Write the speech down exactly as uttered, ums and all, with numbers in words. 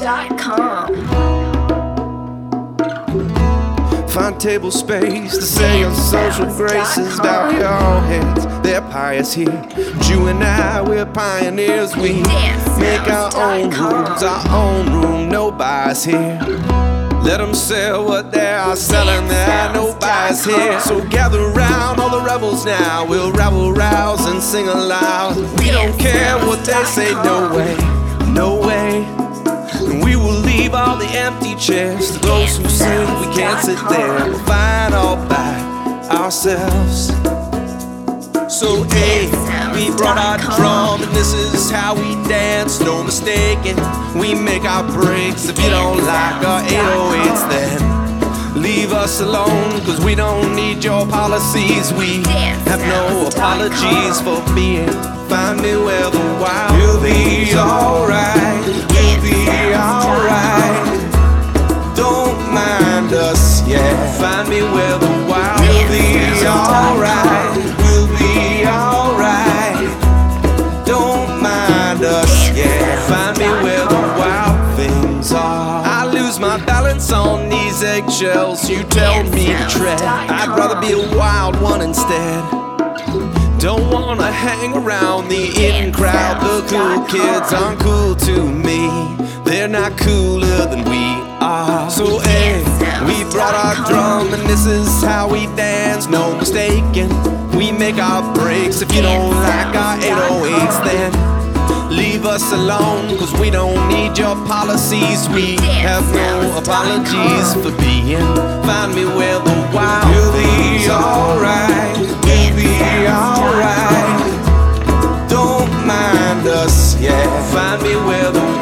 dot com. Find table space to say your social graces. Bow your heads, they're pious here. You and I, we're pioneers. We make our own rules, our own room, no bias here. Let them sell what they are selling, there are no bias here. So gather around, all the rebels now. We'll rabble, rouse, and sing aloud. We don't care what they say, no way, no way. And we will leave all the empty chairs to those who say we can't sit there. We'll find all by ourselves. So hey, we brought our drum and this is how we dance, no mistaking. We make our breaks. If you don't like our eight oh eights, then leave us alone, cause we don't need your policies. We have no apologies for being. Find me where the wild will be alright. We'll be alright. Don't mind us, yeah. Find me where the wild will be alright. We'll be alright. Don't mind us, yeah. Find me where the wild things are. I lose my balance on these eggshells you tell me to tread. I'd rather be a wild one instead. Don't wanna hang around the in crowd. The cool kids aren't cool to me. They're not cooler than we are. So hey, we brought our drum and this is how we dance, no mistaking. We make our breaks. If you don't like our eight oh eights, then leave us alone, cause we don't need your policies. We have no apologies for being. Find me where the wild will be alright. We'll be alright. Don't mind us, yeah. Find me where the